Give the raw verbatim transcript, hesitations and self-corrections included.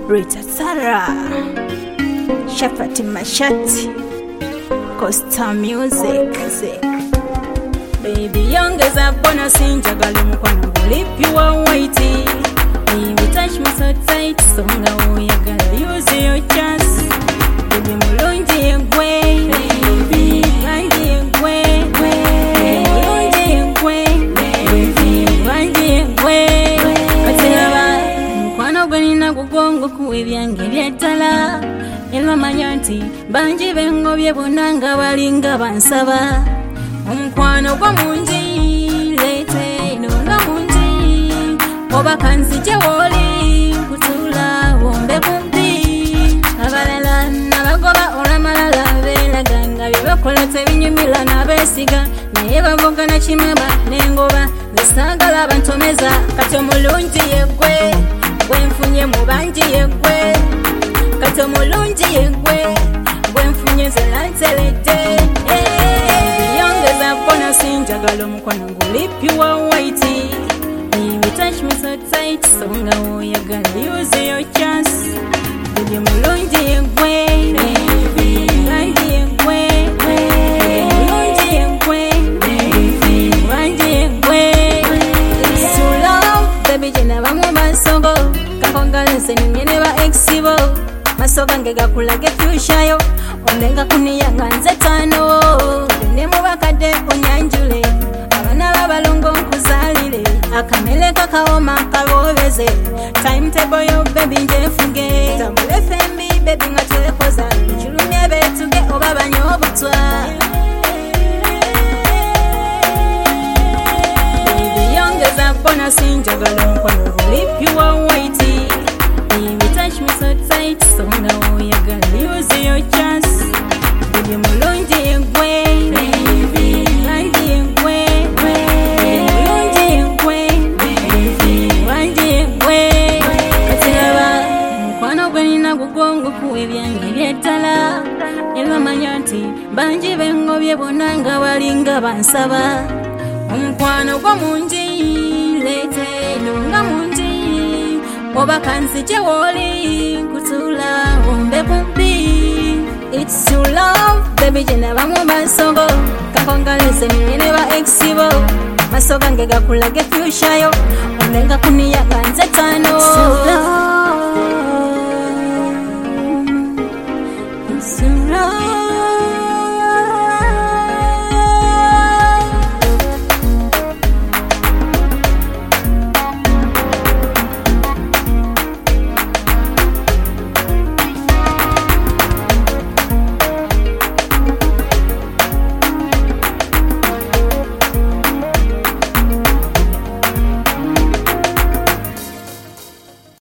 Rita Sarah, Shafati Mashati, Costa Music. Baby young as a bonus in Jagalum Kwan, lip you are waiting. Baby touch me so tight, so now you gotta use your chance. Baby mulungi yengwe, baby wangi yengwe, mulungi yengwe, baby wangi yengwe. Katilaba, mkwano gwe nina gugongo kuwe byange byettala. Elwa manyanti, banji bengo byebonanga balinga bansaba. Omukwano gwa mungi, lete nunga mungi. Oba kanzije woli, kutula wombe kumpi. Abalala nabagoba olamalala belaganga byebakola tebinyumira n'abeesiga. Naye bavuga na kimaba n'engoba zisagala bantomeza. Kati omulungi yeggwe, gwenfunye mu bangi yeggwe. Kati omulungi yeggwe, gwenfunye zelantelete. Yongeza bona sinjagala omukwano gulip you are waiting. Baby touch me so tight, so nga oyagala use your chance. Baby mulungi yeggwe, baby wangi yeggwe, mulungi yeggwe, baby wangi yeggwe. It's too long, baby jena bamu basogo. Kakongalese ninyene ba exibo. Masoga nge gakulage future ondenga kuniyanga nze tano. Dende mubakade onyanjule abana babalongo nkuzalire. Akamele kakaoma kalobeze timetable yo baby njefuge. Tambule fembi baby nga twekoza chulumye betuge oba banyobutwa. Baby yongeza bona sinjagala omukwano lip you are waiting. Baby touch me so tight, so now you gotta use your chance. Baby mulungi yeggwe, baby wangi yeggwe, mulungi yeggwe, baby wangi yeggwe. Katilaba, mukwano gwe nina gugongo kuwe byange byettala. Elwa manya nti banji bengo byebonanga balinga bansaba. Omukwano gwa mungi, lete nunga mungi. Oba kanzije woli, kutula wombe kumpi. It's too love, baby jena bamu basogo. Kakongalese ninyene ba exibo. Masoga nge gakulage future yo ondenga kuniyanga nze tano.